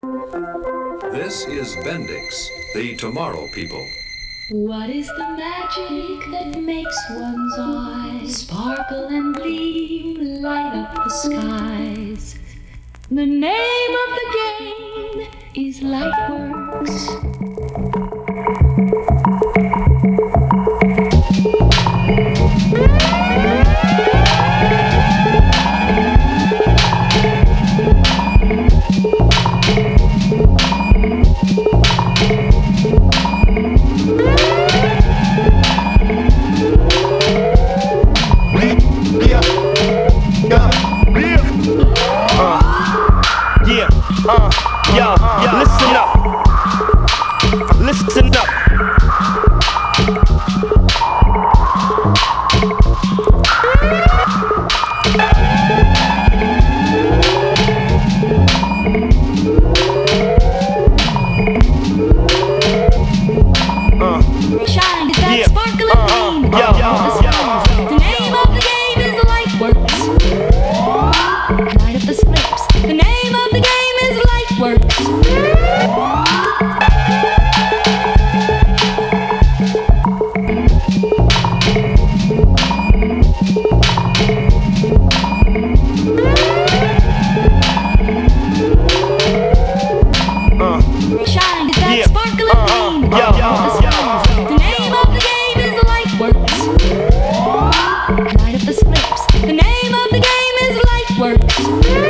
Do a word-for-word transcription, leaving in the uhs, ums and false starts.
This is Bendix, the Tomorrow People. What is the magic that makes one's eyes sparkle and gleam, light up the skies? The name of the game is Lightworks. Uh, yo, yo, listen up. Listen up. Uh, Shine is that yeah. sparkle and gleam. Uh, yo, yo, The name of the game is Lightworks. Light up the slips. The name of the game is Lightworks. uh, Shine is that yeah. sparkle and gleam. Yo, yo, The name of the game is Lightworks. Light up the slips. The name of the game is Lightworks.